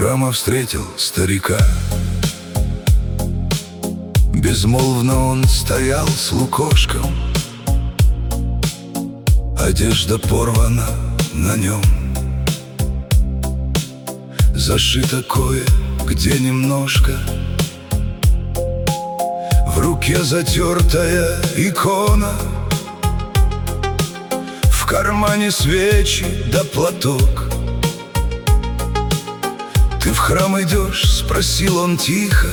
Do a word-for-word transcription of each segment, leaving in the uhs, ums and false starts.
храма встретил старика. Безмолвно он стоял с лукошком, одежда порвана на нем, зашито кое-где немножко, в руке затертая икона, в кармане свечи да платок. «Ты в храм идешь?» — спросил он тихо.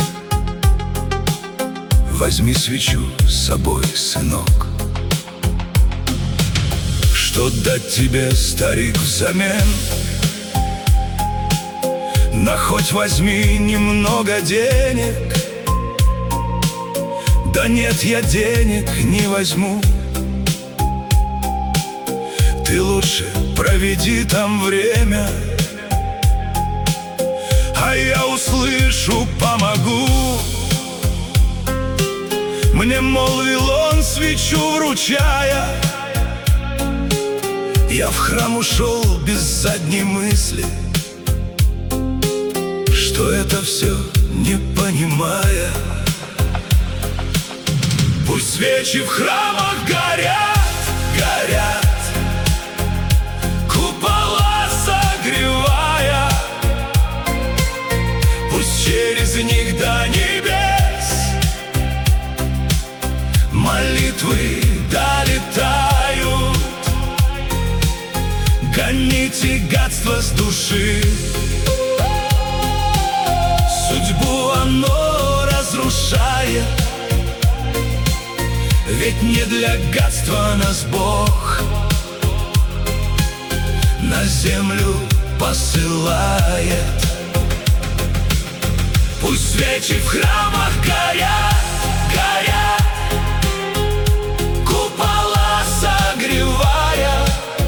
«Возьми свечу с собой, сынок». «Что дать тебе, старик, взамен? На хоть возьми немного денег». «Да нет, я денег не возьму. Ты лучше проведи там время, а я услышу, помогу». Мне молвил он, свечу вручая. Я в храм ушел без задней мысли, что это все не понимая. Пусть свечи в храмах горят, горят, купола согревая. Пусть через них до небес молитвы долетают. Гоните гадство с души, судьбу оно разрушает. Ведь не для гадства нас Бог на землю посылает. Пусть свечи в храмах горят, горят, купола согревая.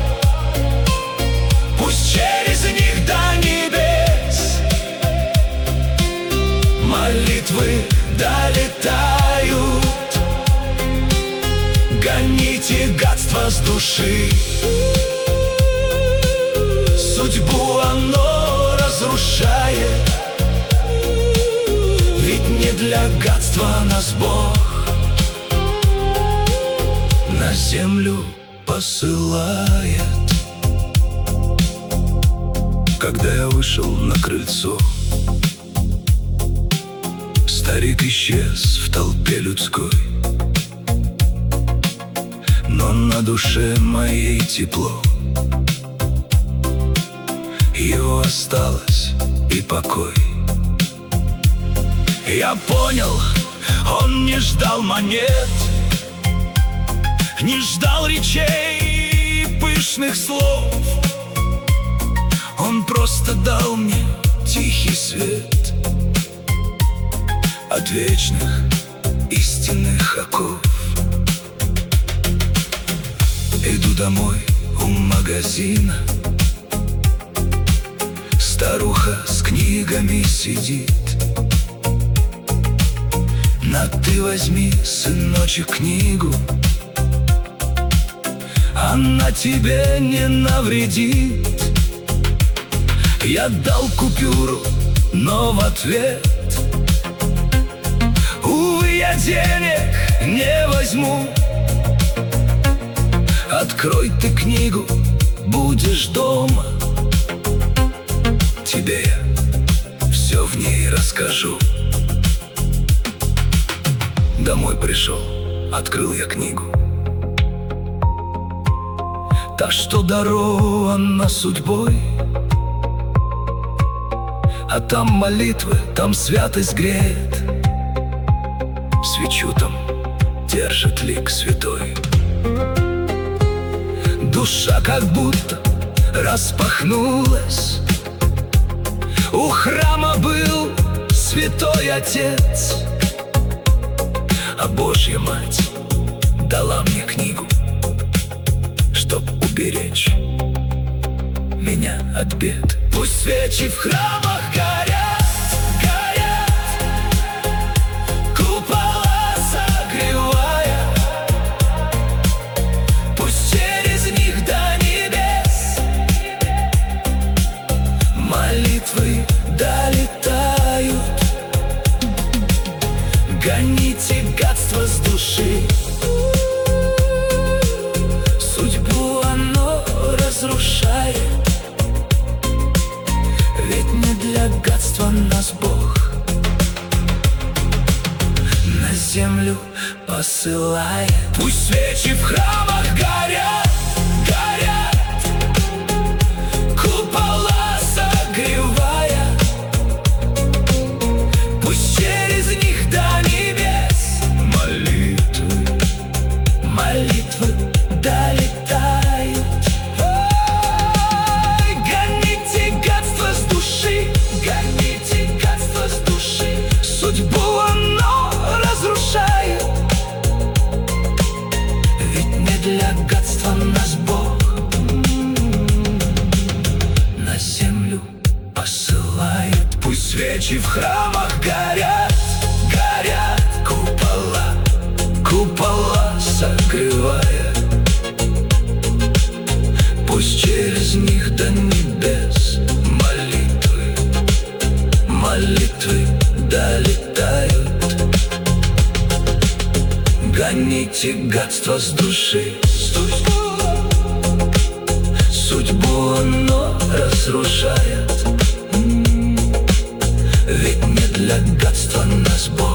Пусть через них до небес молитвы долетают. Гоните гадство с души, судьбу оно разрушает. Ведь не для гадства нас Бог на землю посылает. Когда я вышел на крыльцо, старик исчез в толпе людской, но на душе моей тепло. Его осталось и покой. Я понял, он не ждал монет, не ждал речей и пышных слов. Он просто дал мне тихий свет от вечных истинных оков. Иду домой у магазина, старуха с книгами сидит. На ты возьми, сыночек, книгу, она тебе не навредит. Я дал купюру, но в ответ: увы, я денег не возьму. Открой ты книгу, будешь дома, тебе я все в ней расскажу. Домой пришел, открыл я книгу, та, что дарована судьбой. А там молитвы, там святость греет, свечу там держит лик святой. Душа как будто распахнулась. У храма был святой отец, а Божья Мать дала мне книгу, чтоб уберечь меня от бед. Пусть свечи в храмах горят, горят, купола согревая. Пусть через них до небес молитвы оно разрушает. Ведь не для гадства нас Бог на землю посылает. Пусть свечи в храмах горят, горят, купола согревая. Пусть через них до небес молитвы, молитвы долетают. Ой, гоните гадство с души, гоните гадство с души. Судьбу оно разрушает. Ведь не для гадства нас Бог на землю посылает. Пусть свечи в храмах горят, горят, купола, купола согревая. Пусть через них до небес молитвы, молитвы долетают. Гоните гадство с души, судьбу, судьбу оно разрушает. Ведь не для гадства нас Бог